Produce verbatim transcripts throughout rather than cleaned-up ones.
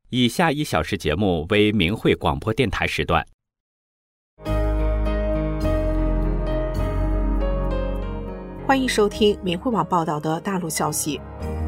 以下一小时节目为明慧广播电台时段。 欢迎收听明慧网报道的大陆消息。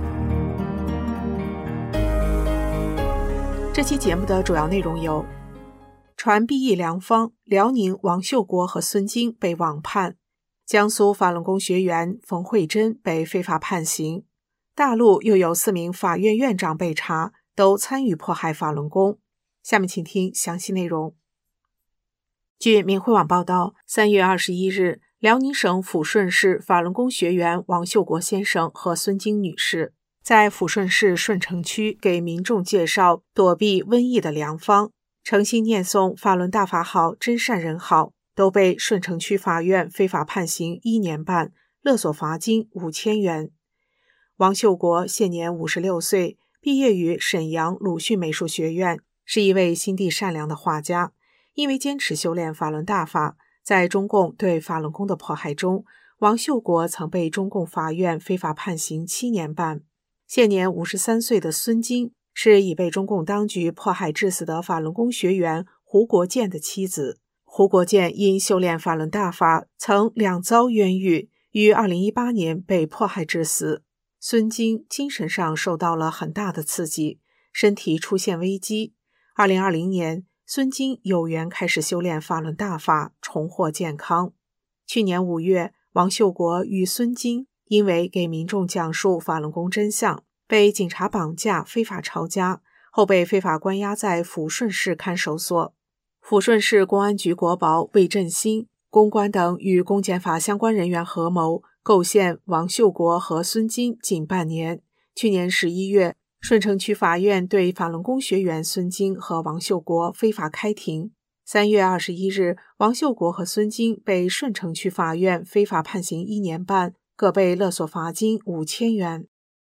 这期节目的主要内容有：传避役良方，辽宁王秀国和孙金被网判；江苏法轮功学员冯慧珍被非法判刑；大陆又有四名法院院长被查，都参与迫害法轮功。下面请听详细内容。据明慧网报道，三月二十一日，辽宁省抚顺市法轮功学员王秀国先生和孙金女士在抚顺市顺城区给民众介绍躲避瘟疫的良方，诚心念诵法轮大法好，真善人好，都被顺城区法院非法判刑一年半，勒索罚金五千元。王秀国现年五十六岁，毕业于沈阳鲁迅美术学院，是一位心地善良的画家。因为坚持修炼法轮大法，在中共对法轮功的迫害中，王秀国曾被中共法院非法判刑七年半。现年五十三岁的孙金是已被中共当局迫害致死的法轮功学员胡国建的妻子。胡国建因修炼法轮大法，曾两遭冤狱，于二零一八年被迫害致死。孙金精神上受到了很大的刺激，身体出现危机。二零二零年，孙金有缘开始修炼法轮大法，重获健康。去年五月，王秀国与孙金因为给民众讲述法轮功真相，被警察绑架非法抄家，后被非法关押在抚顺市看守所。抚顺市公安局国保魏振兴、公关等与公检法相关人员合谋，构陷王秀国和孙金近半年。去年十一月，顺城区法院对法轮功学员孙金和王秀国非法开庭。三月二十一日，王秀国和孙金被顺城区法院非法判刑一年半，各被勒索罚金五千元。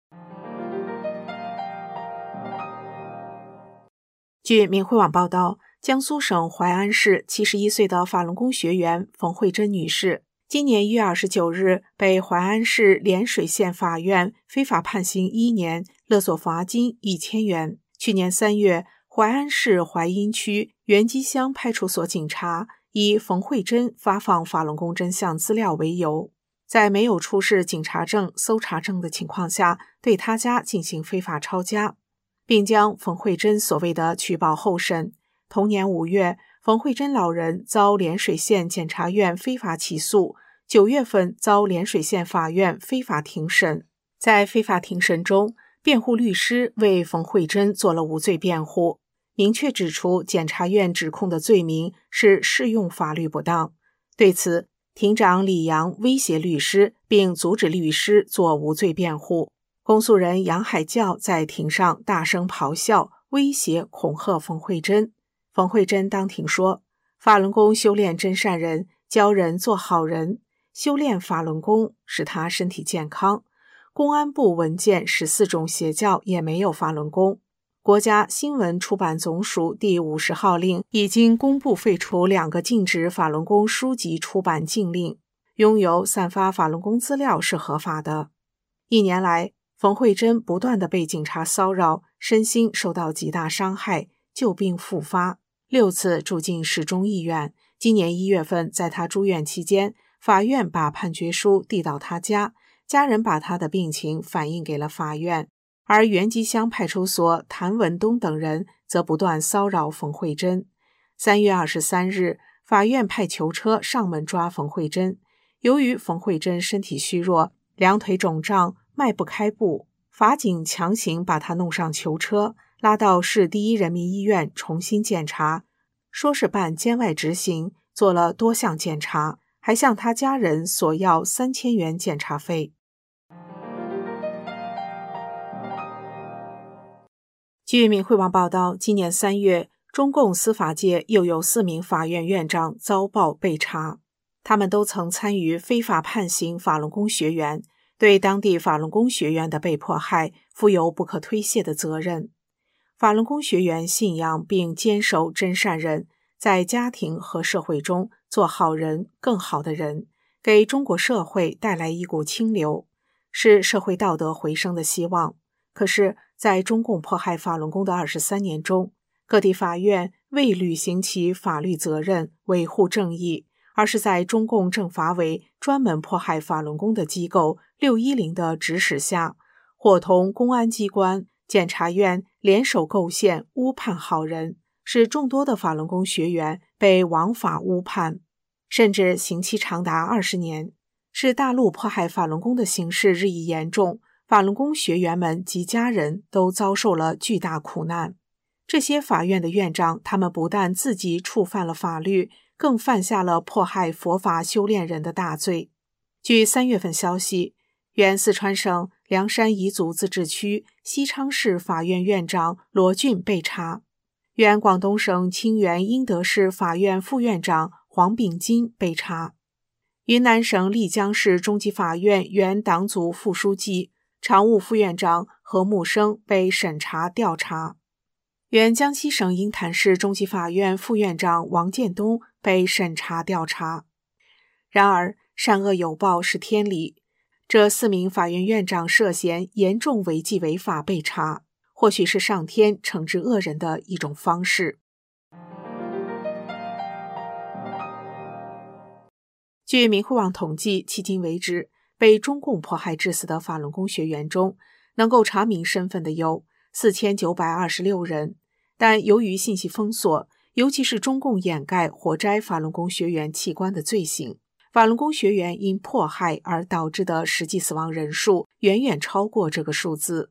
据明慧网报道，江苏省淮安市七十一岁的法轮功学员冯慧珍女士，今年一月二十九日被淮安市涟水县法院非法判刑一年，勒索罚金一千元。去年三月，淮安市淮阴区元基乡派出所警察以冯慧珍发放法轮功真相资料为由，在没有出示警察证、搜查证的情况下，对他家进行非法抄家，并将冯慧珍所谓的取保候审。同年五月，冯慧珍老人遭涟水县检察院非法起诉，九月份遭涟水县法院非法庭审。在非法庭审中，辩护律师为冯慧珍做了无罪辩护，明确指出检察院指控的罪名是适用法律不当。对此，庭长李阳威胁律师，并阻止律师做无罪辩护。公诉人杨海教在庭上大声咆哮，威胁恐吓冯慧珍。冯慧珍当庭说，法轮功修炼真善人，教人做好人，修炼法轮功使他身体健康。公安部文件十四种邪教也没有法轮功。国家新闻出版总署第五十号令已经公布废除两个禁止法轮功书籍出版禁令，拥有散发法轮功资料是合法的。一年来，冯慧珍不断地被警察骚扰，身心受到极大伤害，旧病复发，六次住进市中医院。今年一月份，在他住院期间，法院把判决书递到他家，家人把他的病情反映给了法院，而元基乡派出所谭文东等人则不断骚扰冯慧珍。三月二十三日，法院派囚车上门抓冯慧珍。由于冯慧珍身体虚弱，两腿肿胀，迈不开步，法警强行把他弄上囚车，拉到市第一人民医院重新检查，说是办监外执行，做了多项检查，还向他家人索要三千元检查费。据明慧网报道，今年三月，中共司法界又有四名法院院长遭报被查，他们都曾参与非法判刑法轮功学员，对当地法轮功学员的被迫害负有不可推卸的责任。法轮功学员信仰并坚守真善人，在家庭和社会中做好人、更好的人，给中国社会带来一股清流，是社会道德回升的希望。可是在中共迫害法轮功的二十三年中，各地法院未履行其法律责任，维护正义，而是在中共政法委专门迫害法轮功的机构六一零的指使下，伙同公安机关、检察院联手构陷诬判好人，使众多的法轮功学员被枉法诬判，甚至刑期长达二十年，使大陆迫害法轮功的形势日益严重，法轮功学员们及家人都遭受了巨大苦难。这些法院的院长，他们不但自己触犯了法律，更犯下了迫害佛法修炼人的大罪。据三月份消息，原四川省凉山彝族自治区西昌市法院院长罗俊被查，原广东省清源英德市法院副院长黄炳金被查，云南省丽江市中级法院原党组副书记、常务副院长何木生被审查调查，原江西省鹰潭市中级法院副院长王建东被审查调查。然而，善恶有报是天理，这四名法院院长涉嫌严重违纪违法被查，或许是上天惩治恶人的一种方式。据明慧网统计，迄今为止，被中共迫害致死的法轮功学员中，能够查明身份的有四千九百二十六人，但由于信息封锁，尤其是中共掩盖活摘法轮功学员器官的罪行，法轮功学员因迫害而导致的实际死亡人数远远超过这个数字。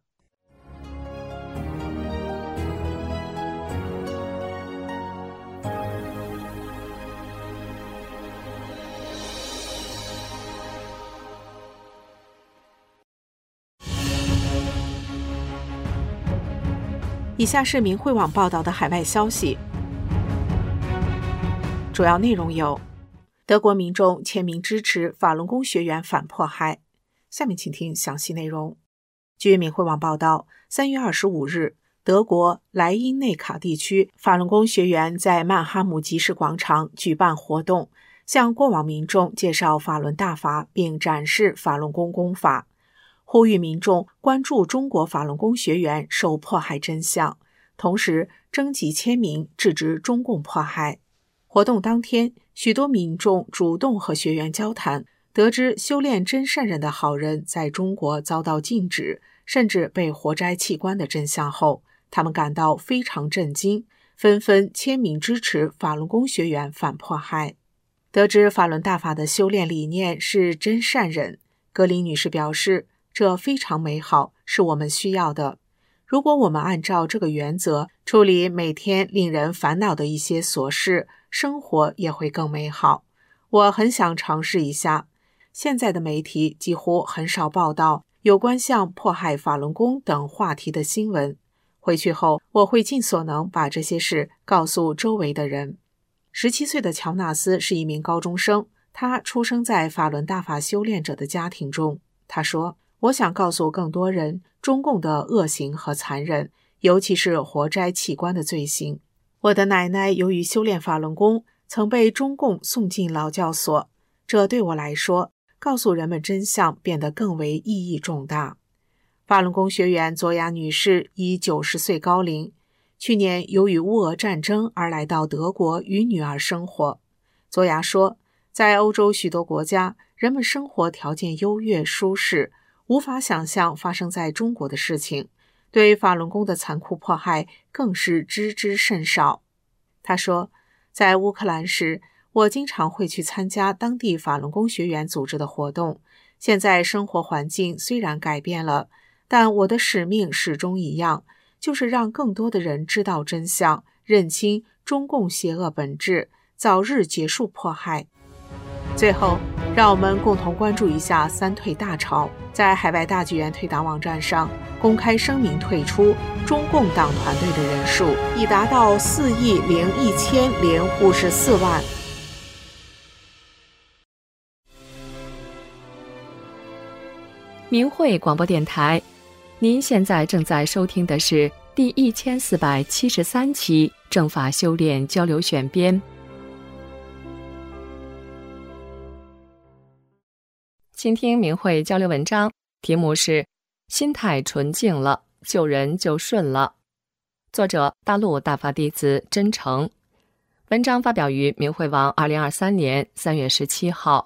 以下是明慧网报道的海外消息，主要内容有：德国民众签名支持法轮功学员反迫害。下面请听详细内容。据明慧网报道，三月二十五日，德国莱茵内卡地区法轮功学员在曼哈姆集市广场举办活动，向过往民众介绍法轮大法，并展示法轮功功法，呼吁民众关注中国法轮功学员受迫害真相，同时征集签名制止中共迫害。活动当天，许多民众主动和学员交谈，得知修炼真善忍的好人在中国遭到禁止，甚至被活摘器官的真相后，他们感到非常震惊，纷纷签名支持法轮功学员反迫害。得知法轮大法的修炼理念是真善忍，格林女士表示，这非常美好，是我们需要的。如果我们按照这个原则处理每天令人烦恼的一些琐事，生活也会更美好。我很想尝试一下。现在的媒体几乎很少报道有关像迫害法轮功等话题的新闻。回去后，我会尽所能把这些事告诉周围的人。十七岁的乔纳斯是一名高中生，他出生在法轮大法修炼者的家庭中。他说，我想告诉更多人中共的恶行和残忍，尤其是活摘器官的罪行。我的奶奶由于修炼法轮功，曾被中共送进劳教所，这对我来说，告诉人们真相变得更为意义重大。法轮功学员佐雅女士已九十岁高龄，去年由于乌俄战争而来到德国与女儿生活。佐雅说，在欧洲许多国家，人们生活条件优越舒适，无法想象发生在中国的事情，对法轮功的残酷迫害更是知之甚少。他说，在乌克兰时，我经常会去参加当地法轮功学员组织的活动。现在生活环境虽然改变了，但我的使命始终一样，就是让更多的人知道真相，认清中共邪恶本质，早日结束迫害。最后，让我们共同关注一下三退大潮。在海外大剧院退党网站上公开声明退出中共党团队的人数已达到四亿零一千零五十四万。 明慧广播电台，您现在正在收听的是第一千四百七十三期正法修炼交流选编。请听明慧交流文章，题目是心态纯净了， 救人就顺了。作者：大陆大法弟子真诚。文章发表于明慧网二零二三年三月十七号。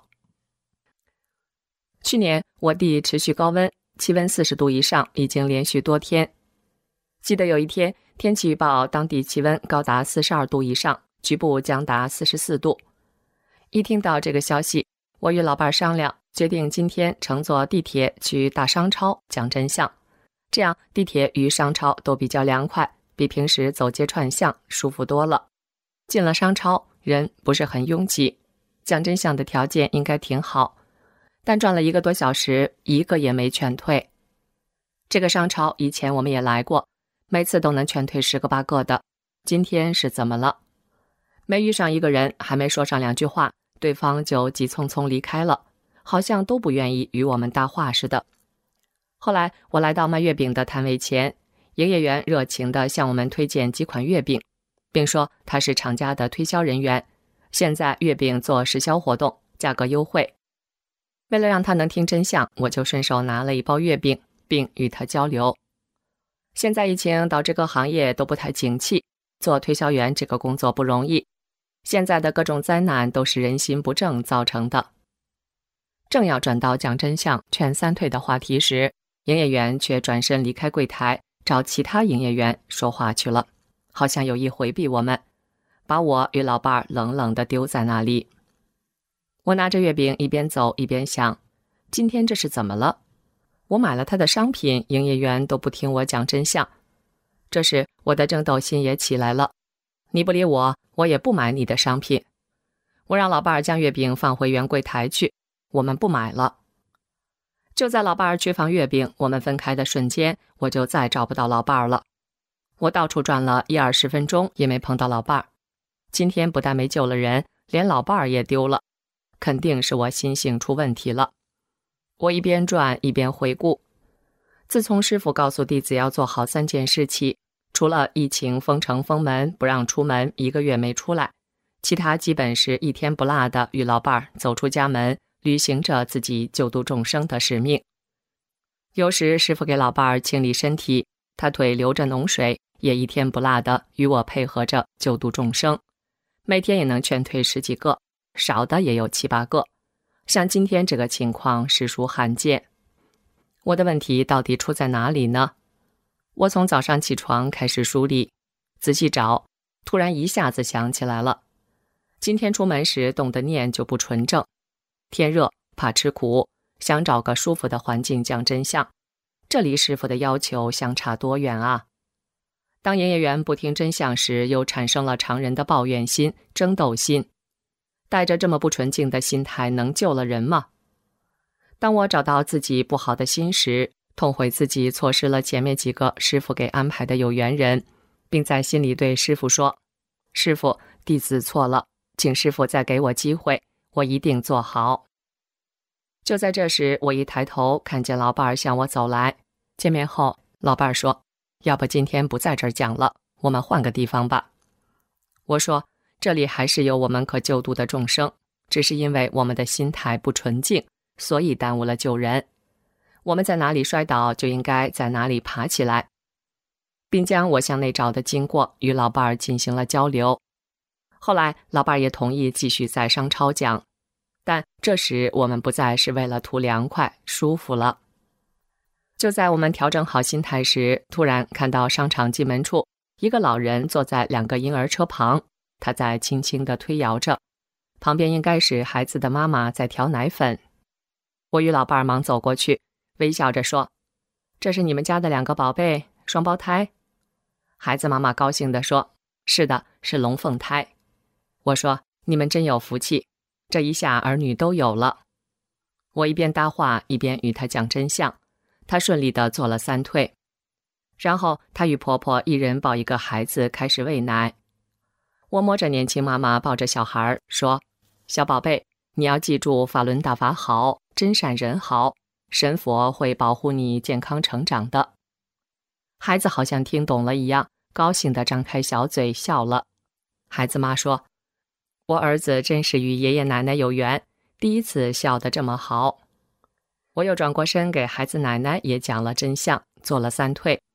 去年我地持续高温，气温四十度以上，已经连续多天。记得有一天，天气预报当地气温高达四十二度以上，局部将达四十四度。一听到这个消息，我与老伴商量，决定今天乘坐地铁去大商超讲真相。这样地铁与商超都比较凉快，比平时走街串巷舒服多了。进了商超，人不是很拥挤，讲真相的条件应该挺好，但转了一个多小时，一个也没劝退。这个商超以前我们也来过，每次都能劝退十个八个的，今天是怎么了？没遇上一个人，还没说上两句话，对方就急匆匆离开了，好像都不愿意与我们搭话似的。后来我来到卖月饼的摊位前，营业员热情地向我们推荐几款月饼，并说他是厂家的推销人员，现在月饼做实销活动，价格优惠。为了让他能听真相，我就顺手拿了一包月饼，并与他交流。现在疫情导致各行业都不太景气，做推销员这个工作不容易，现在的各种灾难都是人心不正造成的。正要转到讲真相劝三退的话题时，营业员却转身离开柜台，找其他营业员说话去了，好像有意回避我们，把我与老伴冷冷地丢在那里。我拿着月饼一边走一边想，今天这是怎么了？我买了他的商品，营业员都不听我讲真相。这时我的争斗心也起来了，你不理我，我也不买你的商品。我让老伴将月饼放回原柜台去，我们不买了。就在老伴去放月饼，我们分开的瞬间，我就再找不到老伴了。我到处转了一二十分钟，也没碰到老伴。今天不但没救了人，连老伴也丢了，肯定是我心性出问题了。我一边转一边回顾，自从师父告诉弟子要做好三件事起，除了疫情封城封门不让出门一个月没出来，其他基本是一天不落的与老伴走出家门，履行着自己救度众生的使命。有时师父给老伴清理身体，他腿流着脓水，也一天不落的与我配合着救度众生，每天也能劝退十几个，少的也有七八个。像今天这个情况实属罕见。我的问题到底出在哪里呢？我从早上起床开始梳理，仔细找，突然一下子想起来了。今天出门时动的念就不纯正，天热怕吃苦，想找个舒服的环境讲真相，这离师父的要求相差多远啊！当营业员不听真相时，又产生了常人的抱怨心、争斗心。带着这么不纯净的心态，能救了人吗？当我找到自己不好的心时，痛悔自己错失了前面几个师父给安排的有缘人，并在心里对师父说：师父，弟子错了，请师父再给我机会，我一定做好。就在这时，我一抬头看见老伴向我走来，见面后，老伴说：要不今天不在这儿讲了，我们换个地方吧。我说：这里还是有我们可救度的众生，只是因为我们的心态不纯净，所以耽误了救人。我们在哪里摔倒，就应该在哪里爬起来，并将我向内找的经过与老伴儿进行了交流。后来老伴儿也同意继续在商超讲，但这时我们不再是为了图凉快舒服了。就在我们调整好心态时，突然看到商场进门处一个老人坐在两个婴儿车旁，他在轻轻地推摇着，旁边应该是孩子的妈妈在调奶粉。我与老伴儿忙走过去，微笑着说：这是你们家的两个宝贝，双胞胎？孩子妈妈高兴地说：是的，是龙凤胎。我说：你们真有福气，这一下儿女都有了。我一边搭话一边与他讲真相，他顺利地做了三退。然后她与婆婆一人抱一个孩子开始喂奶。我摸着年轻妈妈抱着小孩说：小宝贝，你要记住法轮大法好，真善人好，神佛会保护你健康成长的。孩子好像听懂了一样，高兴地张开小嘴笑了。孩子妈说：我儿子真是与爷爷奶奶有缘，第一次笑得这么好。我又转过身给孩子奶奶也讲了真相，做了三退，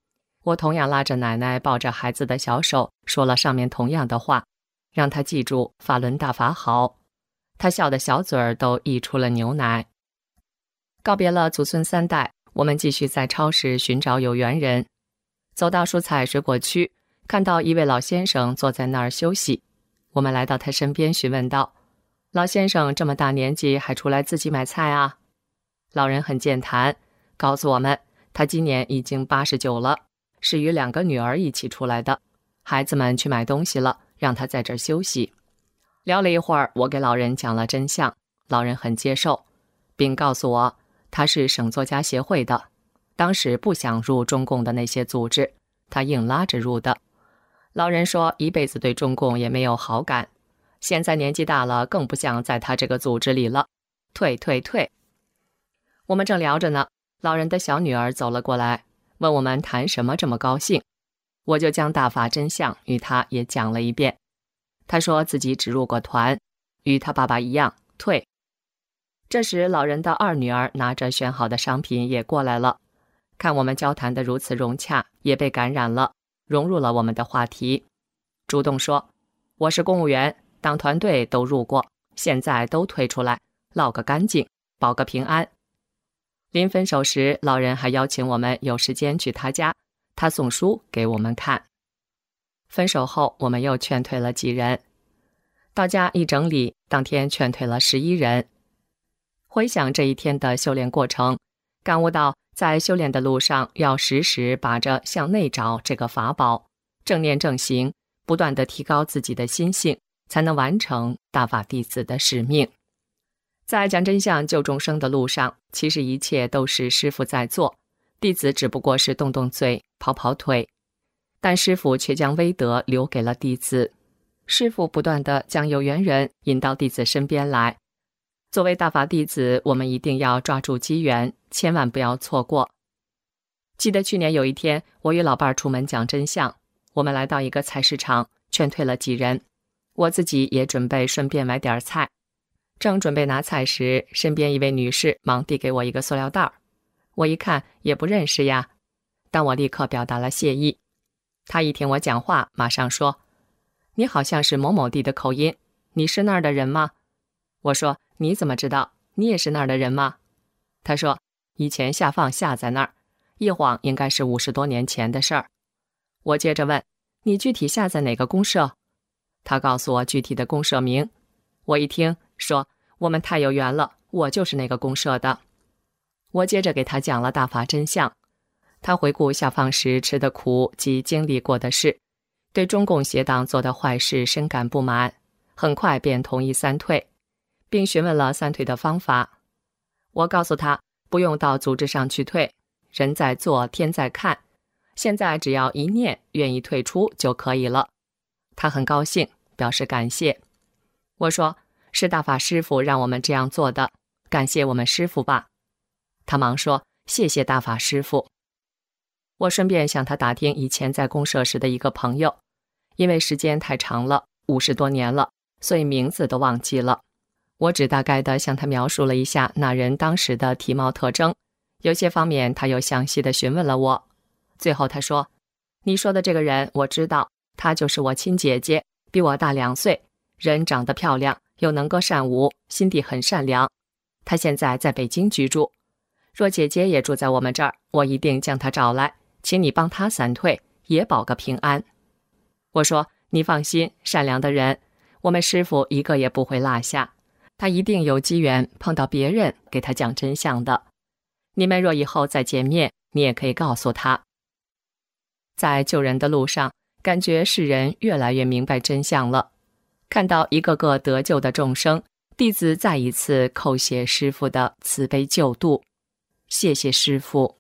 我同样拉着奶奶抱着孩子的小手，说了上面同样的话，让她记住法轮大法好。她笑得小嘴儿都溢出了牛奶。告别了祖孙三代，我们继续在超市寻找有缘人。走到蔬菜水果区，看到一位老先生坐在那儿休息，我们来到他身边询问道：老先生这么大年纪还出来自己买菜啊？老人很健谈，告诉我们他今年已经八十九了，是与两个女儿一起出来的，孩子们去买东西了，让他在这儿休息。聊了一会儿，我给老人讲了真相，老人很接受，并告诉我他是省作家协会的，当时不想入中共的那些组织，他硬拉着入的。老人说一辈子对中共也没有好感，现在年纪大了，更不想在他这个组织里了，退退退。我们正聊着呢，老人的小女儿走了过来，问我们谈什么这么高兴。我就将大法真相与他也讲了一遍。他说自己只入过团，与他爸爸一样退。这时老人的二女儿拿着选好的商品也过来了，看我们交谈得如此融洽，也被感染了，融入了我们的话题，主动说我是公务员，党团队都入过，现在都退出来，落个干净，保个平安。临分手时，老人还邀请我们有时间去他家，他送书给我们看。分手后，我们又劝退了几人。到家一整理，当天劝退了十一人。回想这一天的修炼过程，感悟到在修炼的路上要时时把着向内找这个法宝，正念正行，不断地提高自己的心性，才能完成大法弟子的使命。在讲真相救众生的路上，其实一切都是师父在做，弟子只不过是动动嘴，跑跑腿，但师父却将威德留给了弟子。师父不断地将有缘人引到弟子身边来。作为大法弟子，我们一定要抓住机缘，千万不要错过。记得去年有一天，我与老伴儿出门讲真相，我们来到一个菜市场，劝退了几人，我自己也准备顺便买点菜。正准备拿菜时，身边一位女士忙递给我一个塑料袋儿，我一看也不认识呀，但我立刻表达了谢意。她一听我讲话，马上说：你好像是某某地的口音，你是那儿的人吗？我说：你怎么知道？你也是那儿的人吗？她说：以前下放下在那儿，一晃应该是五十多年前的事儿。我接着问：你具体下在哪个公社？她告诉我具体的公社名。我一听说我们太有缘了，我就是那个公社的。我接着给她讲了大法真相。她回顾下放时吃的苦及经历过的事，对中共邪党做的坏事深感不满，很快便同意三退，并询问了三退的方法。我告诉他不用到组织上去退，人在做天在看，现在只要一念愿意退出就可以了。他很高兴，表示感谢。我说：是大法师父让我们这样做的，感谢我们师父吧。他忙说：谢谢大法师父。我顺便向他打听以前在公社时的一个朋友，因为时间太长了，五十多年了，所以名字都忘记了。我只大概地向他描述了一下那人当时的体貌特征，有些方面他又详细地询问了我。最后他说：你说的这个人我知道，她就是我亲姐姐，比我大两岁，人长得漂亮，又能歌善舞，心地很善良。她现在在北京居住，若姐姐也住在我们这儿，我一定将她找来，请你帮她散退，也保个平安。我说：你放心，善良的人，我们师父一个也不会落下，他一定有机缘碰到别人给他讲真相的。你们若以后再见面，你也可以告诉他。在救人的路上，感觉世人越来越明白真相了。看到一个个得救的众生，弟子再一次叩谢师父的慈悲救度。谢谢师父。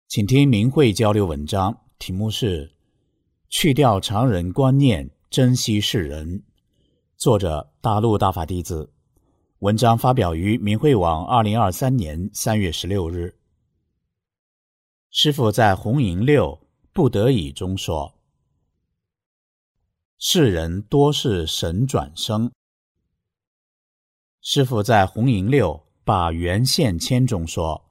请听明慧交流文章，题目是去掉常人观念，珍惜世人。作者大陆大法弟子。文章发表于明慧网二零二三年三月十六日。师父在红营六不得已中说，世人多是神转生。师父在红营六把圆现签中说，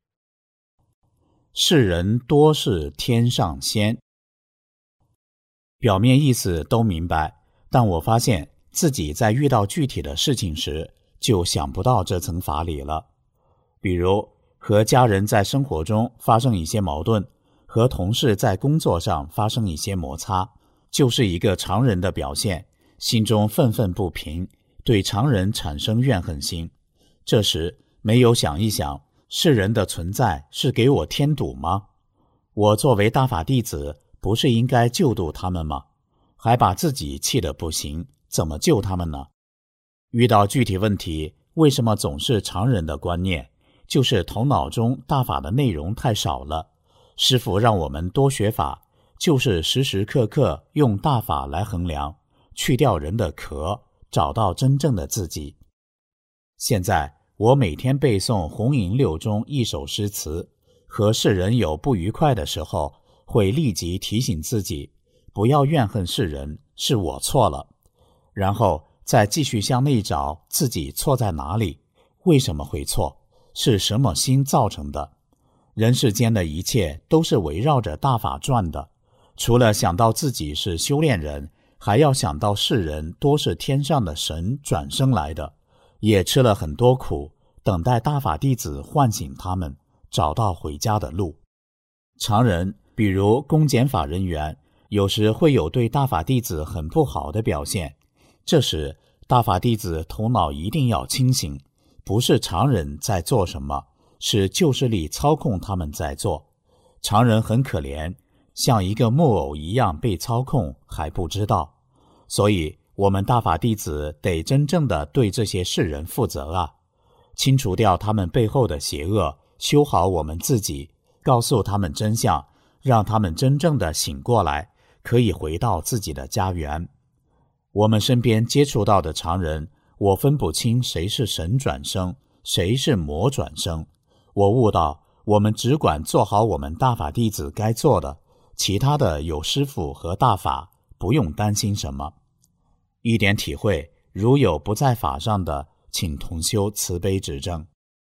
世人多是天上仙。表面意思都明白，但我发现自己在遇到具体的事情时，就想不到这层法理了。比如和家人在生活中发生一些矛盾，和同事在工作上发生一些摩擦，就是一个常人的表现，心中愤愤不平，对常人产生怨恨心。这时没有想一想，世人的存在是给我添堵吗？我作为大法弟子，不是应该救度他们吗？还把自己气得不行，怎么救他们呢？遇到具体问题，为什么总是常人的观念？就是头脑中大法的内容太少了。师父让我们多学法，就是时时刻刻用大法来衡量，去掉人的壳，找到真正的自己。现在我每天背诵红营六中一首诗词，和世人有不愉快的时候，会立即提醒自己，不要怨恨世人，是我错了。然后再继续向内找自己错在哪里，为什么会错，是什么心造成的。人世间的一切都是围绕着大法转的，除了想到自己是修炼人，还要想到世人多是天上的神转生来的，也吃了很多苦，等待大法弟子唤醒他们，找到回家的路。常人比如公检法人员，有时会有对大法弟子很不好的表现，这时大法弟子头脑一定要清醒，不是常人在做什么，是旧势力操控他们在做。常人很可怜，像一个木偶一样被操控，还不知道。所以我们大法弟子得真正的对这些世人负责啊，清除掉他们背后的邪恶，修好我们自己，告诉他们真相，让他们真正的醒过来，可以回到自己的家园。我们身边接触到的常人，我分不清谁是神转生，谁是魔转生。我悟到，我们只管做好我们大法弟子该做的，其他的有师父和大法，不用担心什么。一点体会，如有不在法上的，请同修慈悲指正。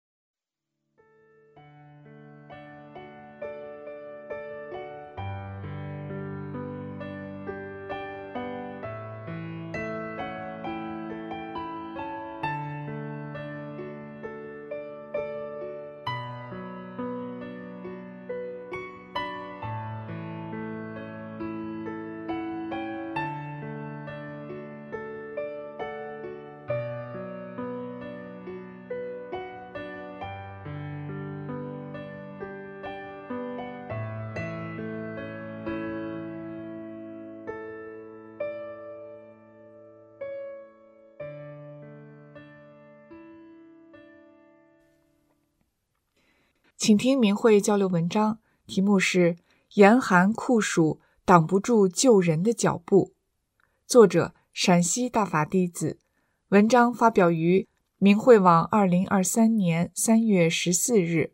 请听明慧交流文章，题目是严寒酷暑挡不住救人的脚步。作者陕西大法弟子。文章发表于明慧网二零二三年三月十四日。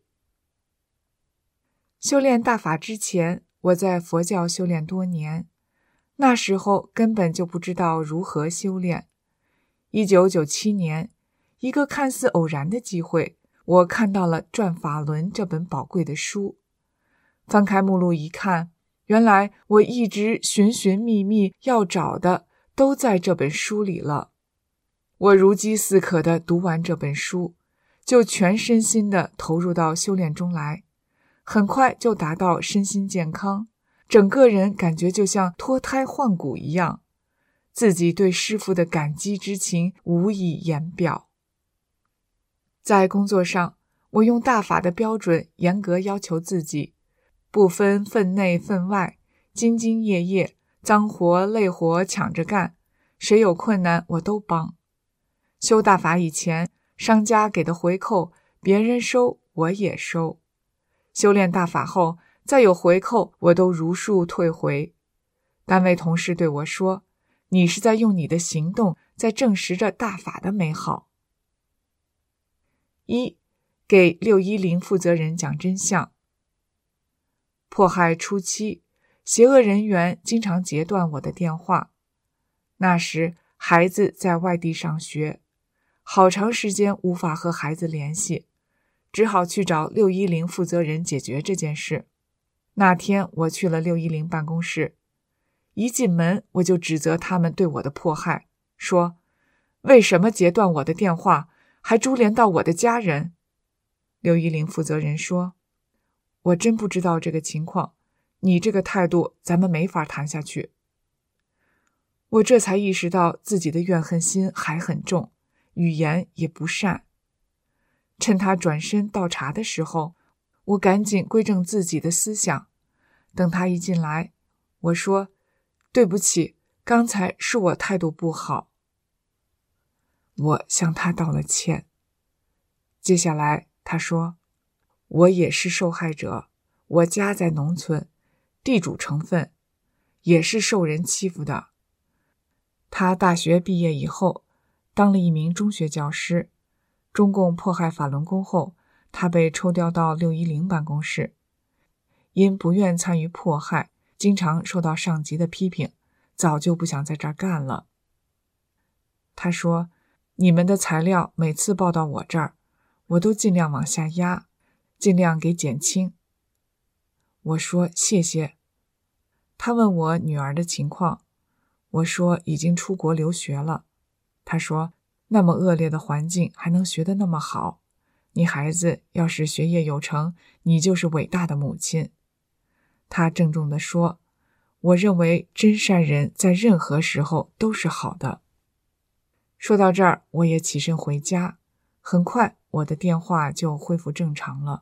修炼大法之前，我在佛教修炼多年，那时候根本就不知道如何修炼。一九九七年，一个看似偶然的机会，我看到了《转法轮》这本宝贵的书。翻开目录一看，原来我一直寻寻觅觅要找的都在这本书里了。我如饥似渴地读完这本书，就全身心地投入到修炼中来，很快就达到身心健康，整个人感觉就像脱胎换骨一样，自己对师父的感激之情无以言表。在工作上，我用大法的标准严格要求自己，不分分内分外，兢兢业业，脏活累活抢着干，谁有困难我都帮。修大法以前，商家给的回扣别人收我也收， 修炼大法后，再有回扣，我都如数退回。单位同事对我说，你是在用你的行动在证实着大法的美好。一，给六一零负责人讲真相。迫害初期，邪恶人员经常截断我的电话。那时孩子在外地上学，好长时间无法和孩子联系，只好去找六一零负责人解决这件事。那天我去了六一零办公室，一进门我就指责他们对我的迫害，说为什么截断我的电话，还株连到我的家人？六一零负责人说，我真不知道这个情况，你这个态度咱们没法谈下去。我这才意识到自己的怨恨心还很重，语言也不善。趁他转身倒茶的时候，我赶紧归正自己的思想。等他一进来，我说，对不起，刚才是我态度不好。我向他道了歉。接下来他说，我也是受害者，我家在农村，地主成分，也是受人欺负的。他大学毕业以后，当了一名中学教师。中共迫害法轮功后，他被抽调到六一零办公室。因不愿参与迫害，经常受到上级的批评，早就不想在这儿干了。他说，你们的材料每次报到我这儿，我都尽量往下压，尽量给减轻。我说谢谢。他问我女儿的情况，我说已经出国留学了。他说，那么恶劣的环境还能学得那么好，你孩子要是学业有成，你就是伟大的母亲。他郑重地说，我认为真善人在任何时候都是好的。说到这儿，我也起身回家，很快我的电话就恢复正常了。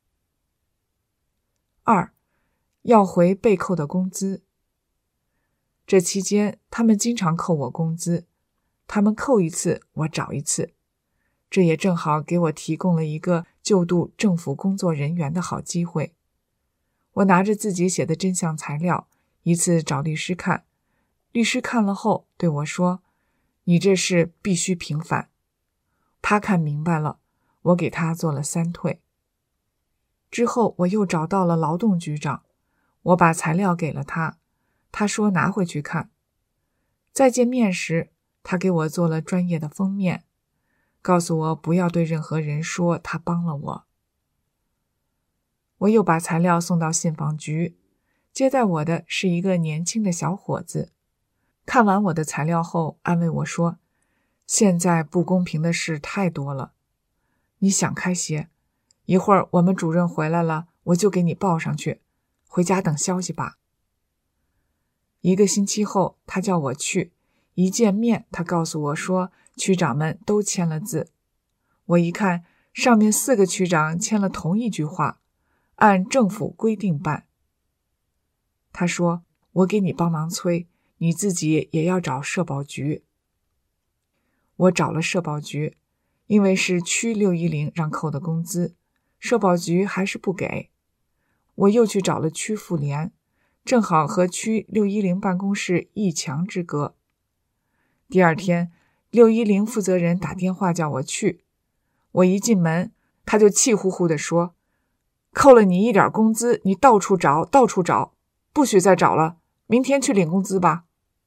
二，要回被扣的工资。这期间他们经常扣我工资，他们扣一次我找一次，这也正好给我提供了一个就读政府工作人员的好机会。我拿着自己写的真相材料，一次找律师看，律师看了后对我说，你这事必须平反。他看明白了，我给他做了三退。之后我又找到了劳动局长，我把材料给了他，他说拿回去看。再见面时，他给我做了专业的封面，告诉我不要对任何人说他帮了我。我又把材料送到信访局，接待我的是一个年轻的小伙子。看完我的材料后，安慰我说，现在不公平的事太多了，你想开些，一会儿我们主任回来了，我就给你报上去，回家等消息吧。一个星期后，他叫我去，一见面他告诉我说，区长们都签了字。我一看，上面四个区长签了同一句话，按政府规定办。他说，我给你帮忙催，你自己也要找社保局。我找了社保局，因为是区六一零让扣的工资，社保局还是不给。我又去找了区妇联，正好和区六一零办公室一墙之隔。第二天，六一零负责人打电话叫我去，我一进门，他就气呼呼地说，扣了你一点工资，你到处找，到处找，不许再找了，明天去领工资吧。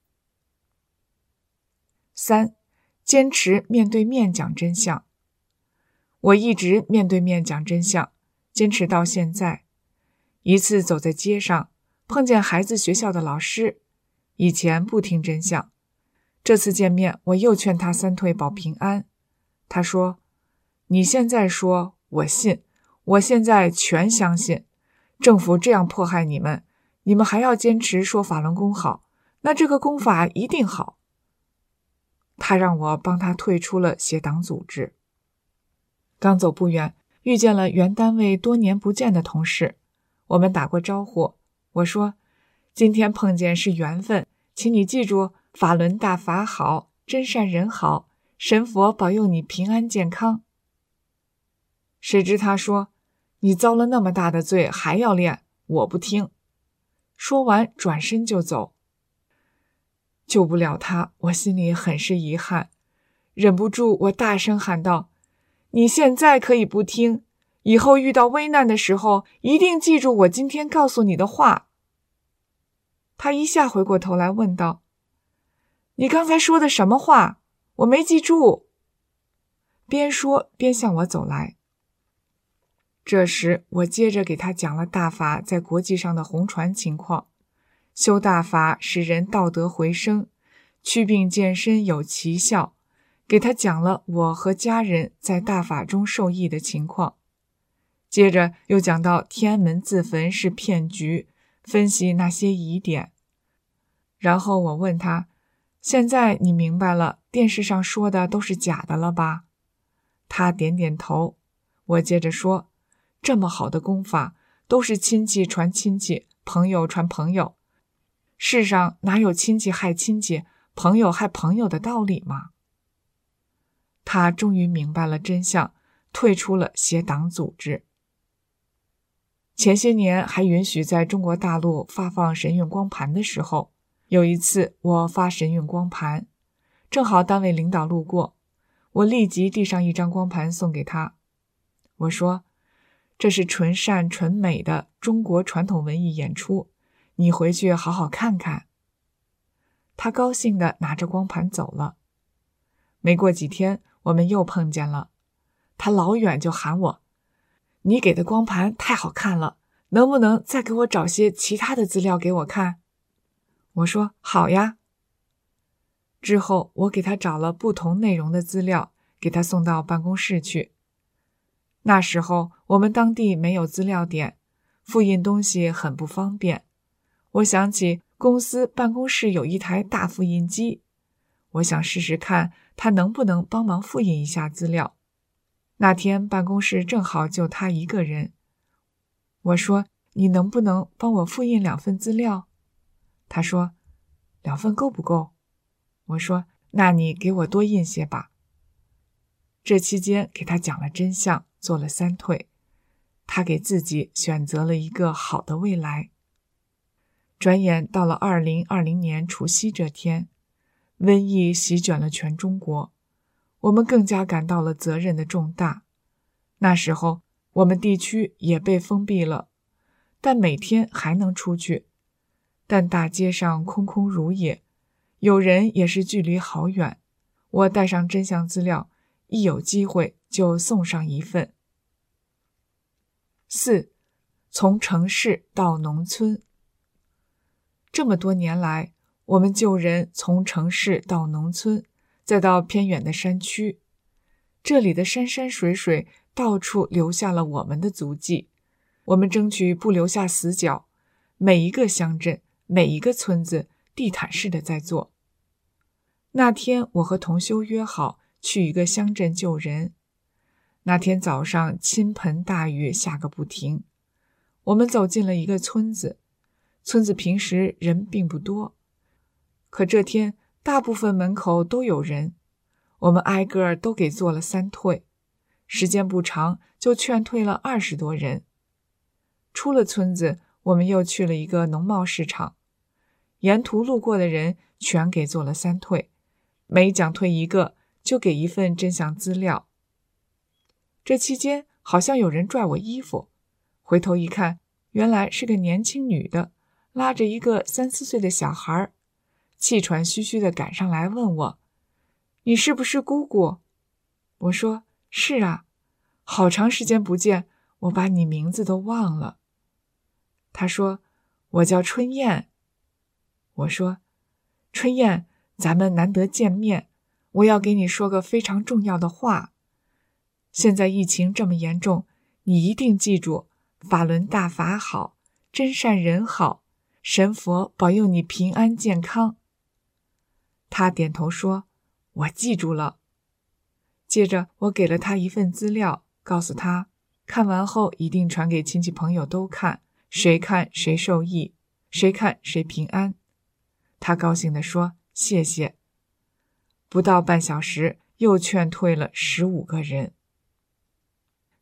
三，坚持面对面讲真相。我一直面对面讲真相，坚持到现在。一次走在街上，碰见孩子学校的老师，以前不听真相，这次见面我又劝他三退保平安。他说，你现在说我信，我现在全相信，政府这样迫害你们，你们还要坚持说法轮功好，那这个功法一定好。他让我帮他退出了邪党组织。刚走不远，遇见了原单位多年不见的同事，我们打过招呼，我说，今天碰见是缘分，请你记住，法轮大法好，真善人好，神佛保佑你平安健康。谁知他说， 你遭了那么大的罪还要练，我不听。说完转身就走。救不了他，我心里很是遗憾，忍不住我大声喊道：你现在可以不听，以后遇到危难的时候一定记住我今天告诉你的话。他一下回过头来问道：你刚才说的什么话？我没记住。边说边向我走来。这时我接着给他讲了大法在国际上的红传情况，修大法使人道德回升，祛病健身有奇效，给他讲了我和家人在大法中受益的情况。接着又讲到天安门自焚是骗局，分析那些疑点。然后我问他：现在你明白了电视上说的都是假的了吧？他点点头。我接着说：这么好的功法都是亲戚传亲戚，朋友传朋友，世上哪有亲戚害亲戚，朋友害朋友的道理吗？他终于明白了真相，退出了邪党组织。前些年还允许在中国大陆发放神韵光盘的时候，有一次我发神韵光盘，正好单位领导路过，我立即递上一张光盘送给他。我说：这是纯善纯美的中国传统文艺演出，你回去好好看看。他高兴地拿着光盘走了。没过几天我们又碰见了，他老远就喊我：你给的光盘太好看了，能不能再给我找些其他的资料给我看？我说：好呀。之后我给他找了不同内容的资料，给他送到办公室去。那时候我们当地没有资料点，复印东西很不方便。我想起公司办公室有一台大复印机，我想试试看他能不能帮忙复印一下资料。那天办公室正好就他一个人。我说：你能不能帮我复印两份资料？他说：两份够不够？我说：那你给我多印些吧。这期间给他讲了真相，做了三退，他给自己选择了一个好的未来。转眼到了二零二零年除夕这天，瘟疫席卷了全中国，我们更加感到了责任的重大。那时候我们地区也被封闭了，但每天还能出去，但大街上空空如也，有人也是距离好远。我带上真相资料，一有机会就送上一份。四，从城市到农村。这么多年来，我们救人从城市到农村，再到偏远的山区，这里的山山水水到处留下了我们的足迹。我们争取不留下死角，每一个乡镇，每一个村子，地毯式的在做。那天我和同修约好去一个乡镇救人。那天早上倾盆大雨下个不停，我们走进了一个村子。村子平时人并不多，可这天大部分门口都有人，我们挨个都给做了三退，时间不长就劝退了二十多人。出了村子，我们又去了一个农贸市场，沿途路过的人全给做了三退，每讲退一个就给一份真相资料。这期间好像有人拽我衣服，回头一看，原来是个年轻女的，拉着一个三四岁的小孩，气喘吁吁地赶上来问我：你是不是姑姑？我说：是啊，好长时间不见，我把你名字都忘了。她说：我叫春燕。我说：春燕，咱们难得见面，我要给你说个非常重要的话。现在疫情这么严重，你一定记住，法轮大法好，真善人好，神佛保佑你平安健康。他点头说：我记住了。接着我给了他一份资料，告诉他看完后一定传给亲戚朋友都看，谁看谁受益，谁看谁平安。他高兴地说：谢谢。不到半小时又劝退了十五个人。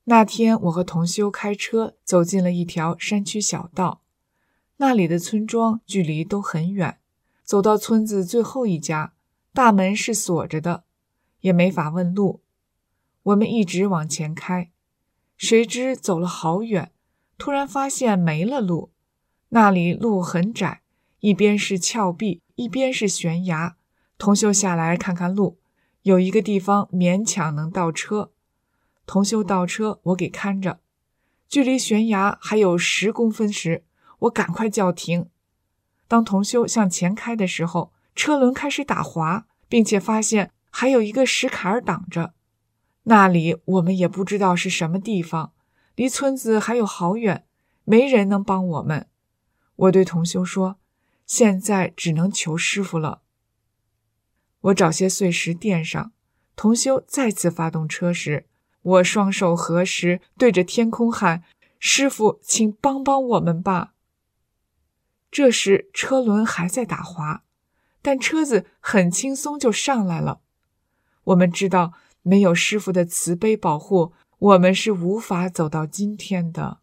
那天我和同修开车走进了一条山区小道，那里的村庄距离都很远，走到村子最后一家，大门是锁着的，也没法问路。我们一直往前开，谁知走了好远，突然发现没了路。那里路很窄，一边是峭壁，一边是悬崖。同修下来看看路，有一个地方勉强能倒车。同修倒车，我给看着。距离悬崖还有十公分时，我赶快叫停。当同修向前开的时候，车轮开始打滑，并且发现还有一个石坎挡着。那里我们也不知道是什么地方，离村子还有好远，没人能帮我们。我对同修说，现在只能求师傅了。我找些碎石垫上，同修再次发动车时，我双手合十，对着天空喊，师傅，请帮帮我们吧。这时车轮还在打滑，但车子很轻松就上来了。我们知道没有师傅的慈悲保护，我们是无法走到今天的。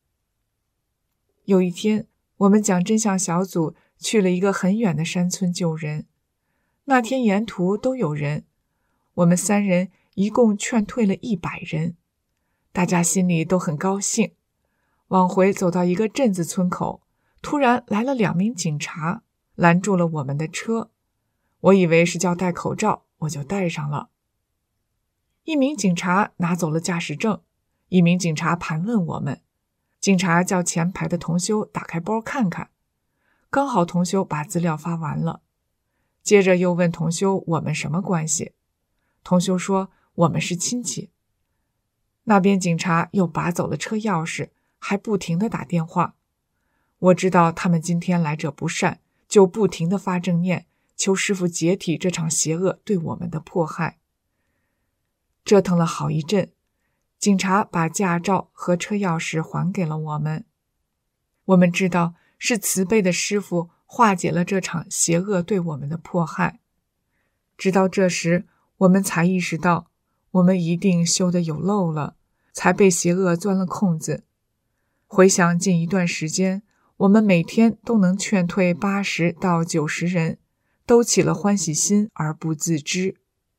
有一天，我们讲真相小组去了一个很远的山村救人。那天沿途都有人，我们三人一共劝退了一百人，大家心里都很高兴。往回走到一个镇子村口，突然来了两名警察，拦住了我们的车。我以为是叫戴口罩，我就戴上了。一名警察拿走了驾驶证，一名警察盘问我们。警察叫前排的同修打开包看看，刚好同修把资料发完了。接着又问同修我们什么关系，同修说我们是亲戚。那边警察又拔走了车钥匙，还不停地打电话。我知道他们今天来者不善，就不停地发正念，求师父解体这场邪恶对我们的迫害。折腾了好一阵，警察把驾照和车钥匙还给了我们。我们知道是慈悲的师父化解了这场邪恶对我们的迫害。直到这时，我们才意识到，我们一定修得有漏了，才被邪恶钻了空子。回想近一段时间，我们每天都能劝退八十到九十人，都起了欢喜心而不自知。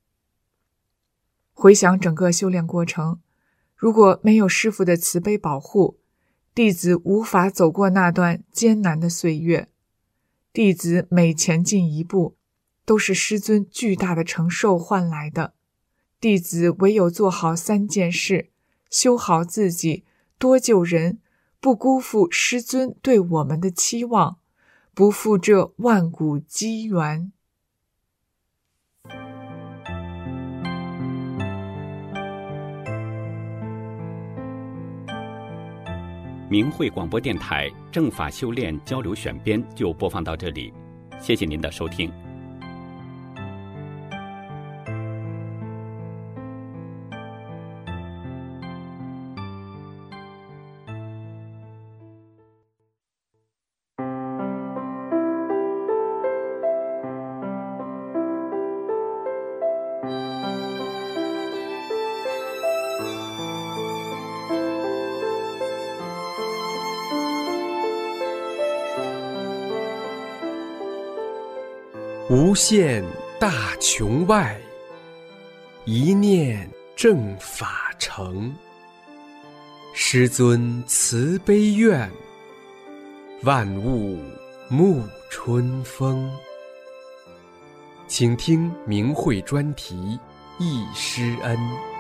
回想整个修炼过程，如果没有师父的慈悲保护，弟子无法走过那段艰难的岁月。弟子每前进一步，都是师尊巨大的承受换来的。弟子唯有做好三件事，修好自己，多救人，不辜负师尊对我们的期望，不负这万古机缘。 明慧广播电台正法修炼交流选编就播放到这里，谢谢您的收听。 无限大穹外，一念正法成。师尊慈悲愿，万物沐春风。请听明慧专题忆师恩。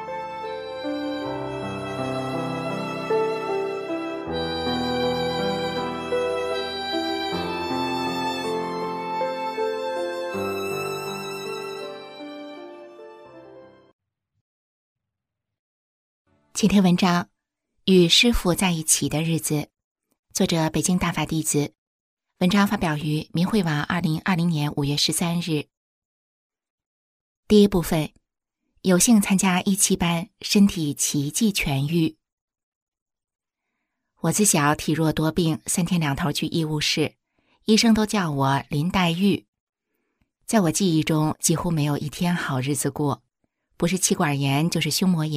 今天文章《与师父在一起的日子》，作者北京大法弟子，文章发表于明慧网二零二零年五月十三日。第一部分，有幸参加一期班，身体奇迹痊愈。我自小体弱多病，三天两头去医务室，医生都叫我林黛玉。在我记忆中，几乎没有一天好日子过，不是气管炎就是胸膜炎，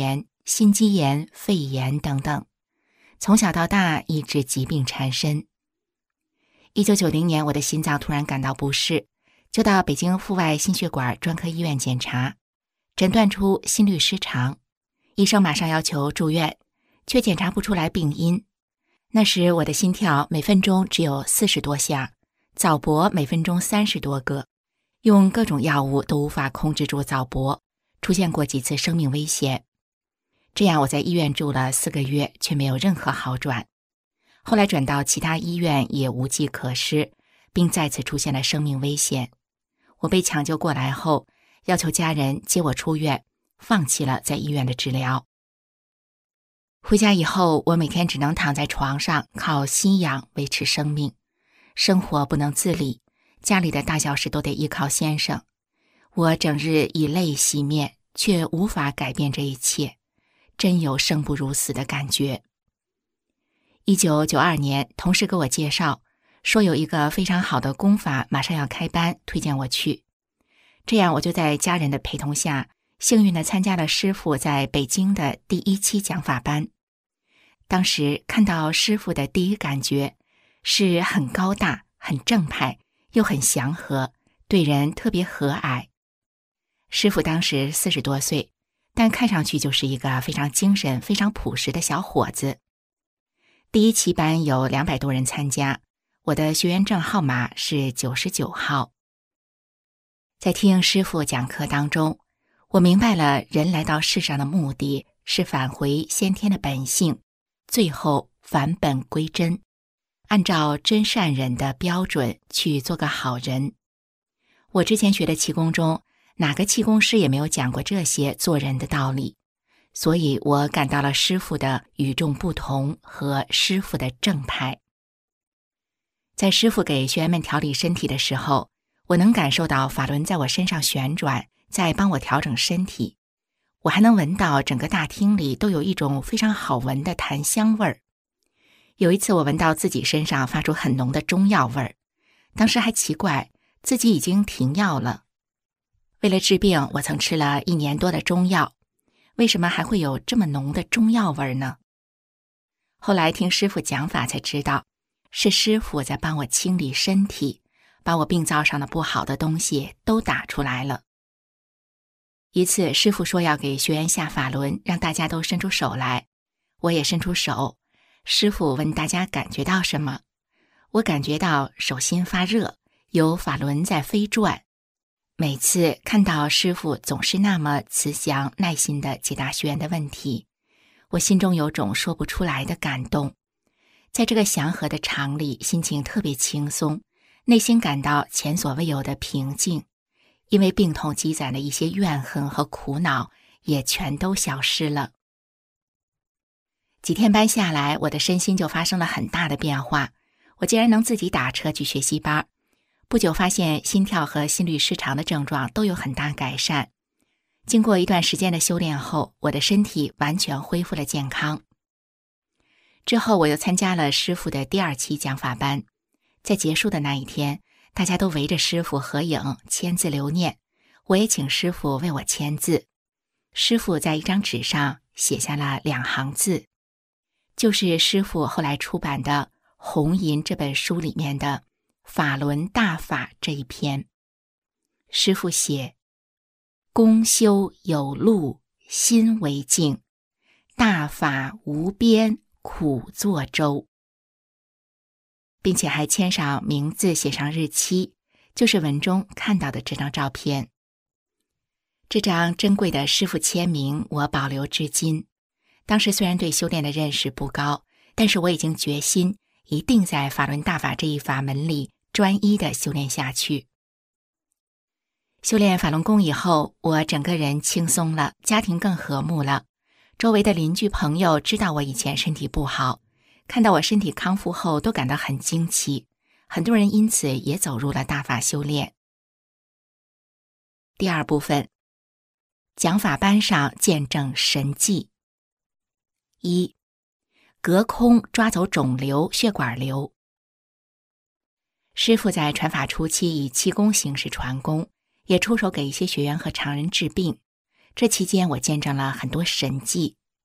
心肌炎、肺炎等等，从小到大一直疾病缠身。一九九零年，我的心脏突然感到不适，就到北京阜外心血管专科医院检查，诊断出心律失常，医生马上要求住院，却检查不出来病因。那时我的心跳每分钟只有四十多下，早搏每分钟三十多个，用各种药物都无法控制住早搏，出现过几次生命危险。这样我在医院住了四个月，却没有任何好转。后来转到其他医院也无计可施，并再次出现了生命危险。我被抢救过来后，要求家人接我出院，放弃了在医院的治疗。回家以后，我每天只能躺在床上靠吸氧维持生命，生活不能自理，家里的大小事都得依靠先生。我整日以泪洗面，却无法改变这一切，真有生不如死的感觉。一九九二年，同事给我介绍，说有一个非常好的功法马上要开班，推荐我去。这样我就在家人的陪同下，幸运地参加了师父在北京的第一期讲法班。当时看到师父的第一感觉是很高大、很正派，又很祥和，对人特别和蔼。师父当时四十多岁，但看上去就是一个非常精神、非常朴实的小伙子。第一期班有两百多人参加，我的学员证号码是九十九号。在听师父讲课当中，我明白了人来到世上的目的是返回先天的本性，最后返本归真，按照真善忍的标准去做个好人。我之前学的气功中，哪个气功师也没有讲过这些做人的道理，所以我感到了师父的与众不同和师父的正派。在师父给学员们调理身体的时候，我能感受到法轮在我身上旋转，在帮我调整身体。我还能闻到整个大厅里都有一种非常好闻的檀香味儿。有一次我闻到自己身上发出很浓的中药味儿，当时还奇怪自己已经停药了。为了治病，我曾吃了一年多的中药，为什么还会有这么浓的中药味儿呢？后来听师父讲法才知道，是师父在帮我清理身体，把我病灶上的不好的东西都打出来了。一次师父说要给学员下法轮，让大家都伸出手来，我也伸出手。师父问大家感觉到什么，我感觉到手心发热，有法轮在飞转。每次看到师父总是那么慈祥耐心地解答学员的问题，我心中有种说不出来的感动。在这个祥和的场里，心情特别轻松，内心感到前所未有的平静，因为病痛积攒的一些怨恨和苦恼也全都消失了。几天班下来，我的身心就发生了很大的变化，我竟然能自己打车去学习班。不久发现心跳和心律失常的症状都有很大改善。经过一段时间的修炼后，我的身体完全恢复了健康。之后我又参加了师父的第二期讲法班，在结束的那一天，大家都围着师父合影签字留念，我也请师父为我签字。师父在一张纸上写下了两行字，就是师父后来出版的《红银》这本书里面的法轮大法这一篇。师父写：公修有路心为镜，大法无边苦作舟，并且还签上名字，写上日期，就是文中看到的这张照片。这张珍贵的师父签名我保留至今。当时虽然对修炼的认识不高，但是我已经决心一定在法轮大法这一法门里专一的修炼下去。修炼法轮功以后，我整个人轻松了，家庭更和睦了。周围的邻居朋友知道我以前身体不好，看到我身体康复后都感到很惊奇，很多人因此也走入了大法修炼。第二部分，讲法班上见证神迹。一、隔空抓走肿瘤、血管瘤。师父在传法初期以气功形式传功，也出手给一些学员和常人治病。这期间我见证了很多神迹，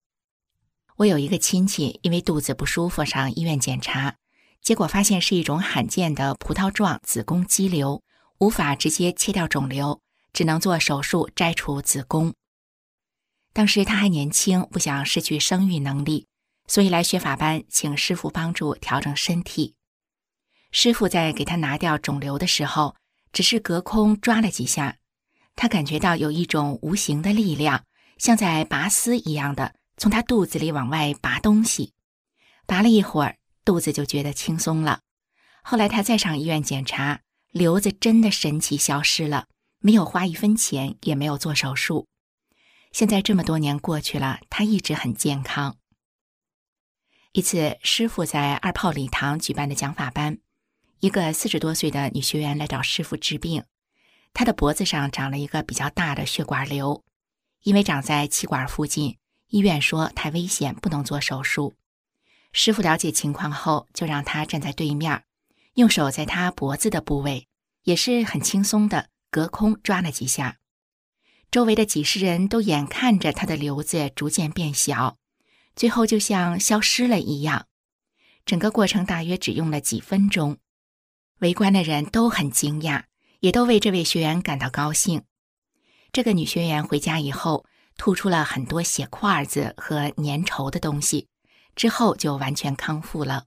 我有一个亲戚因为肚子不舒服上医院检查，结果发现是一种罕见的葡萄状子宫肌瘤，无法直接切掉肿瘤，只能做手术摘除子宫。当时他还年轻，不想失去生育能力，所以来学法班请师父帮助调整身体。师父在给他拿掉肿瘤的时候，只是隔空抓了几下，他感觉到有一种无形的力量，像在拔丝一样的从他肚子里往外拔东西。拔了一会儿，肚子就觉得轻松了。后来他再上医院检查，瘤子真的神奇消失了，没有花一分钱，也没有做手术。现在这么多年过去了，他一直很健康。一次，师父在二炮礼堂举办的讲法班，一个四十多岁的女学员来找师父治病，她的脖子上长了一个比较大的血管瘤，因为长在气管附近，医院说太危险，不能做手术。师父了解情况后，就让她站在对面，用手在她脖子的部位，也是很轻松的隔空抓了几下。周围的几十人都眼看着她的瘤子逐渐变小，最后就像消失了一样。整个过程大约只用了几分钟。围观的人都很惊讶，也都为这位学员感到高兴。这个女学员回家以后，吐出了很多血块子和粘稠的东西，之后就完全康复了。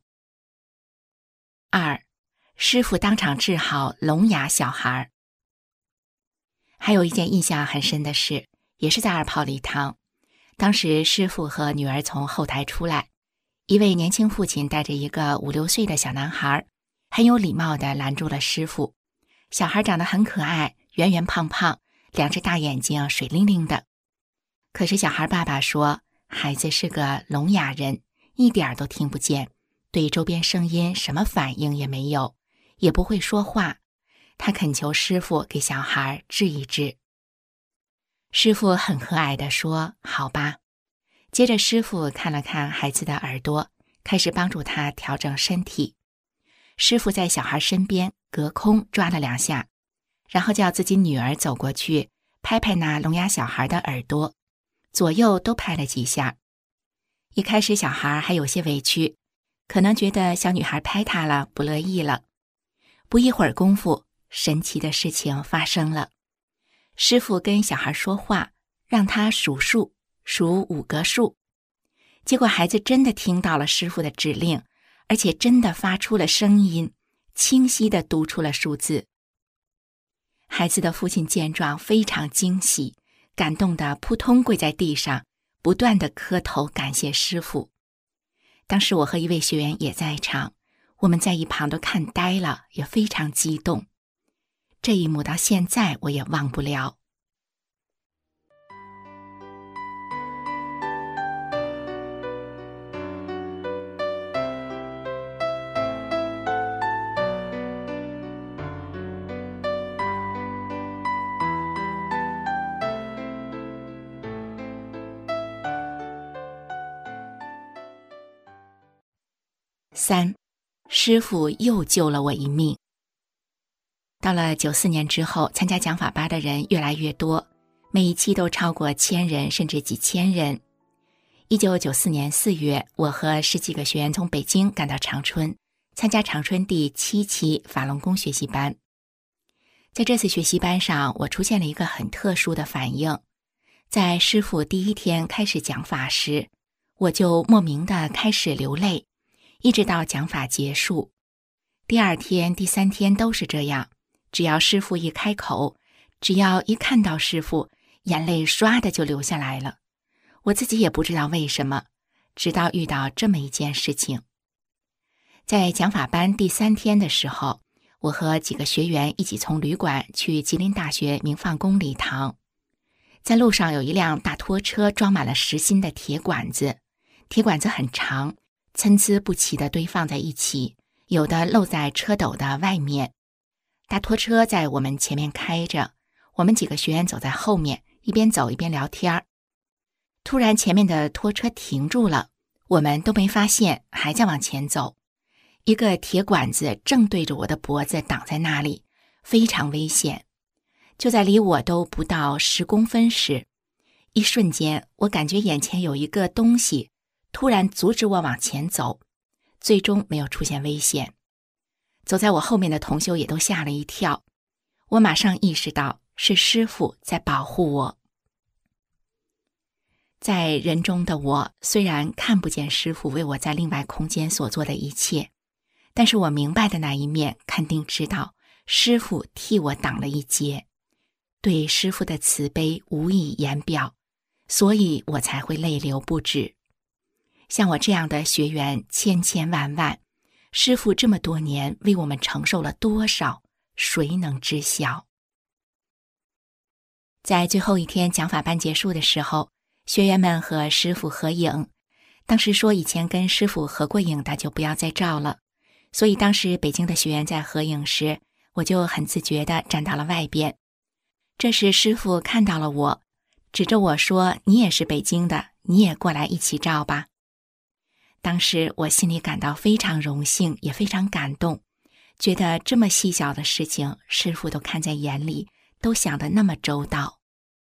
二，师父当场治好聋哑小孩。还有一件印象很深的事，也是在二炮礼堂。当时师父和女儿从后台出来，一位年轻父亲带着一个五六岁的小男孩，很有礼貌地拦住了师父。小孩长得很可爱，圆圆胖胖，两只大眼睛水灵灵的。可是小孩爸爸说，孩子是个聋哑人，一点都听不见，对周边声音什么反应也没有，也不会说话。他恳求师父给小孩治一治。师父很和蔼地说，好吧。接着师父看了看孩子的耳朵，开始帮助他调整身体。师父在小孩身边隔空抓了两下，然后叫自己女儿走过去拍拍那聋哑小孩的耳朵，左右都拍了几下。一开始小孩还有些委屈，可能觉得小女孩拍他了，不乐意了。不一会儿功夫，神奇的事情发生了。师父跟小孩说话，让他数数，数五个数。结果孩子真的听到了师父的指令，而且真的发出了声音，清晰地读出了数字。孩子的父亲见状非常惊喜，感动得扑通跪在地上，不断地磕头感谢师父。当时我和一位学员也在场，我们在一旁都看呆了，也非常激动。这一幕到现在我也忘不了。三，师父又救了我一命。到了九四年之后，参加讲法班的人越来越多，每一期都超过千人，甚至几千人。一九九四年四月，我和十几个学员从北京赶到长春，参加长春第七期法轮功学习班。在这次学习班上，我出现了一个很特殊的反应。在师父第一天开始讲法时，我就莫名地开始流泪，一直到讲法结束。第二天、第三天都是这样，只要师父一开口，只要一看到师父，眼泪唰的就流下来了。我自己也不知道为什么，直到遇到这么一件事情。在讲法班第三天的时候，我和几个学员一起从旅馆去吉林大学明放宫礼堂。在路上有一辆大拖车装满了实心的铁管子，铁管子很长，参差不齐地堆放在一起，有的露在车斗的外面。大拖车在我们前面开着，我们几个学员走在后面，一边走一边聊天。突然前面的拖车停住了，我们都没发现，还在往前走。一个铁管子正对着我的脖子挡在那里，非常危险。就在离我都不到十公分时，一瞬间我感觉眼前有一个东西突然阻止我往前走，最终没有出现危险。走在我后面的同修也都吓了一跳，我马上意识到是师父在保护我。在人中的我虽然看不见师父为我在另外空间所做的一切，但是我明白的那一面肯定知道师父替我挡了一劫，对师父的慈悲无以言表，所以我才会泪流不止。像我这样的学员千千万万，师父这么多年为我们承受了多少，谁能知晓？在最后一天讲法班结束的时候，学员们和师父合影，当时说以前跟师父合过影的就不要再照了，所以当时北京的学员在合影时，我就很自觉地站到了外边。这时师父看到了我，指着我说：“你也是北京的，你也过来一起照吧。”当时我心里感到非常荣幸，也非常感动，觉得这么细小的事情，师父都看在眼里，都想得那么周到。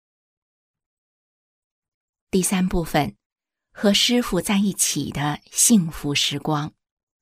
第三部分，和师父在一起的幸福时光。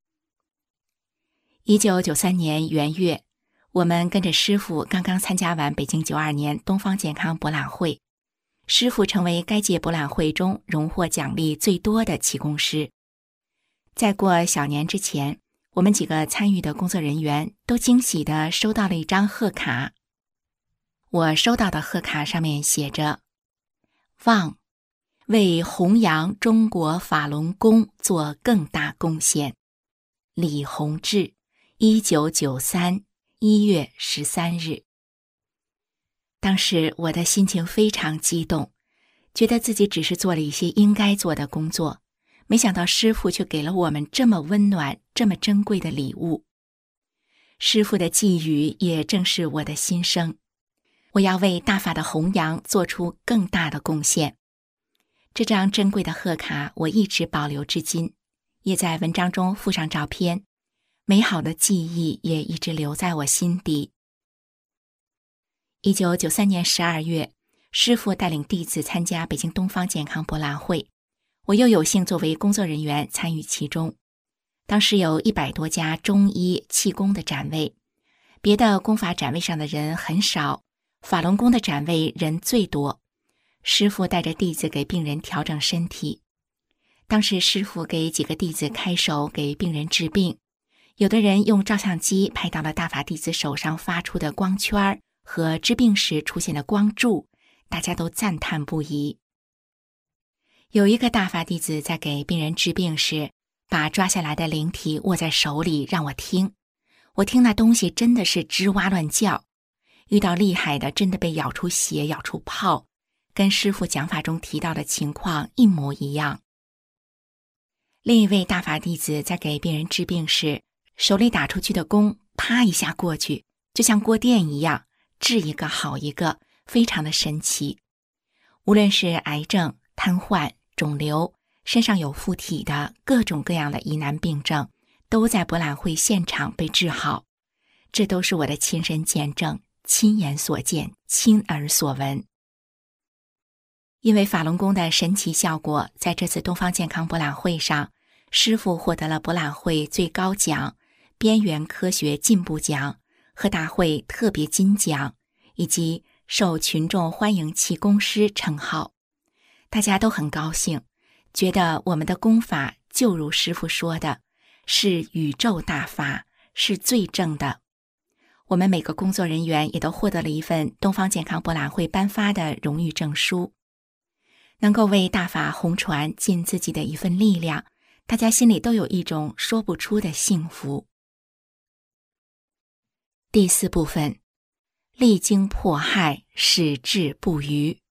一九九三年元月，我们跟着师父刚刚参加完北京九二年东方健康博览会，师父成为该届博览会中荣获奖励最多的气功师。在过小年之前，我们几个参与的工作人员都惊喜地收到了一张贺卡。我收到的贺卡上面写着：望为弘扬中国法轮功做更大贡献，李洪志，一九九三一月十三日。当时我的心情非常激动，觉得自己只是做了一些应该做的工作，没想到师父却给了我们这么温暖、这么珍贵的礼物。师父的寄语也正是我的心声，我要为大法的弘扬做出更大的贡献。这张珍贵的贺卡我一直保留至今，也在文章中附上照片，美好的记忆也一直留在我心底。一九九三年十二月，师父带领弟子参加北京东方健康博览会，我又有幸作为工作人员参与其中。当时有一百多家中医气功的展位，别的功法展位上的人很少，法轮功的展位人最多。师父带着弟子给病人调整身体。当时师父给几个弟子开手给病人治病，有的人用照相机拍到了大法弟子手上发出的光圈和治病时出现的光柱，大家都赞叹不已。有一个大法弟子在给病人治病时，把抓下来的灵体握在手里让我听，我听那东西真的是吱哇乱叫，遇到厉害的真的被咬出血咬出泡，跟师父讲法中提到的情况一模一样。另一位大法弟子在给病人治病时，手里打出去的功啪一下过去，就像过电一样，治一个好一个，非常的神奇。无论是癌症、瘫痪、肿瘤，身上有附体的各种各样的疑难病症，都在博览会现场被治好。这都是我的亲身见证，亲眼所见，亲耳所闻。因为法轮功的神奇效果，在这次东方健康博览会上，师父获得了博览会最高奖、边缘科学进步奖和大会特别金奖，以及受群众欢迎气功师称号。大家都很高兴，觉得我们的功法就如师父说的，是宇宙大法，是最正的。我们每个工作人员也都获得了一份东方健康博览会颁发的荣誉证书。能够为大法弘传尽自己的一份力量，大家心里都有一种说不出的幸福。第四部分，历经迫害，矢志不渝。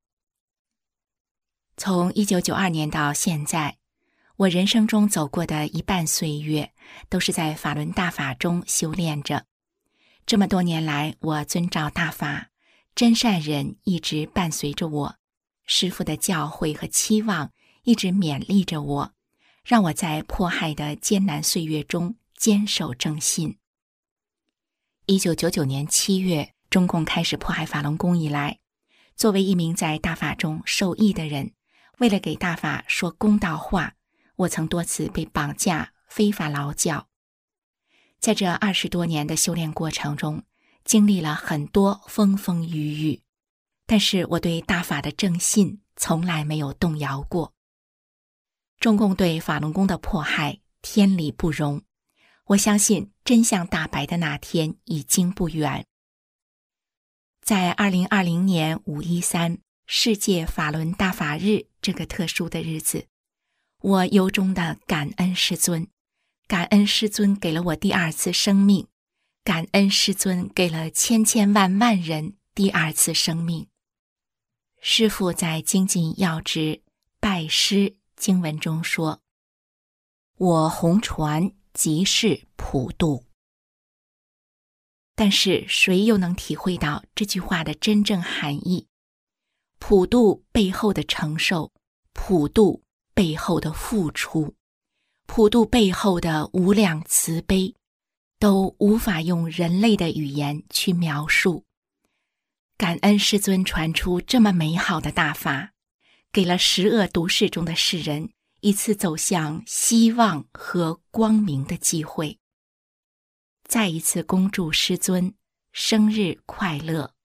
从一九九二年到现在，我人生中走过的一半岁月，都是在法轮大法中修炼着。这么多年来，我遵照大法，真善忍一直伴随着我，师父的教诲和期望一直勉励着我，让我在迫害的艰难岁月中坚守正信。一九九九年七月，中共开始迫害法轮功以来，作为一名在大法中受益的人，为了给大法说公道话， 我曾多次被绑架、非法劳教。在这二十多年的修炼过程中，经历了很多风风雨雨，但是我对大法的正信从来没有动摇过。中共对法轮功的迫害天理不容，我相信真相大白的那天已经不远。在二零二零年五一三世界法轮大法日这个特殊的日子，我由衷的感恩师尊，感恩师尊给了我第二次生命，感恩师尊给了千千万万人第二次生命。师父在精进要旨拜师经文中说，我弘传即是普度。但是谁又能体会到这句话的真正含义？普度背后的承受，普度背后的付出，普度背后的无量慈悲，都无法用人类的语言去描述。感恩师尊传出这么美好的大法，给了十恶毒世中的世人一次走向希望和光明的机会。再一次恭祝师尊生日快乐。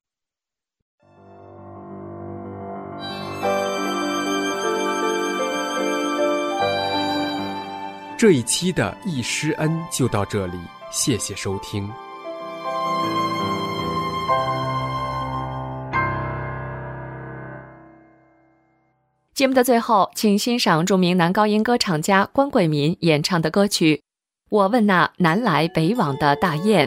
这一期的忆师恩就到这里，谢谢收听。 节目的最后，请欣赏著名男高音歌唱家关贵民演唱的歌曲《我问那南来北往的大雁》。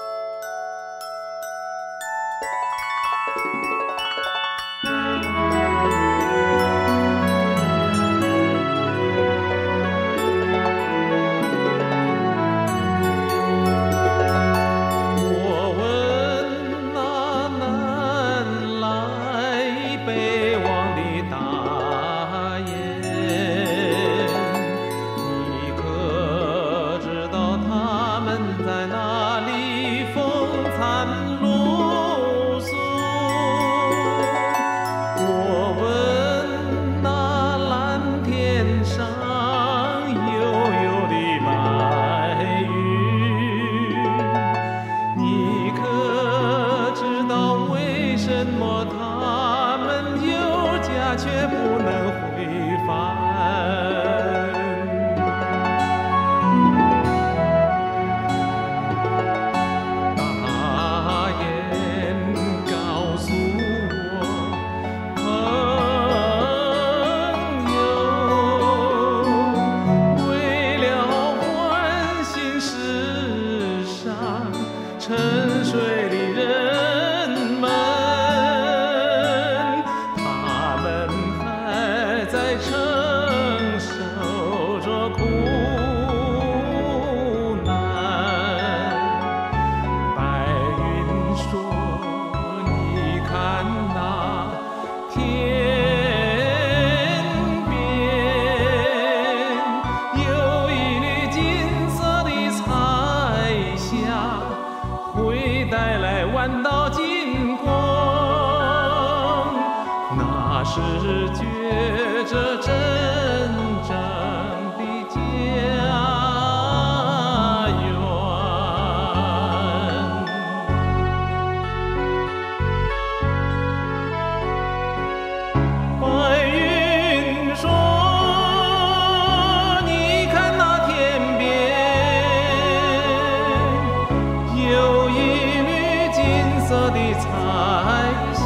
是觉着真正的家园。白云说：“你看那天边有一缕金色的彩霞。”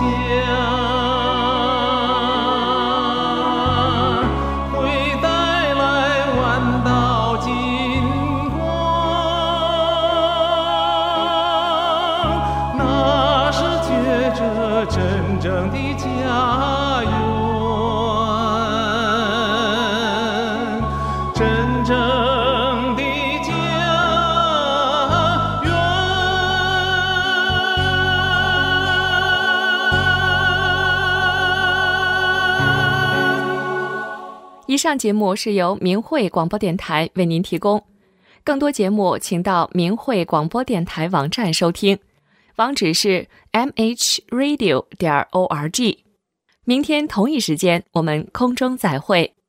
真正的家园，真正的家园。 以上节目是由明慧广播电台为您提供，更多节目请到明慧广播电台网站收听。网址是 m h radio 点 org。明天同一时间，我们空中再会。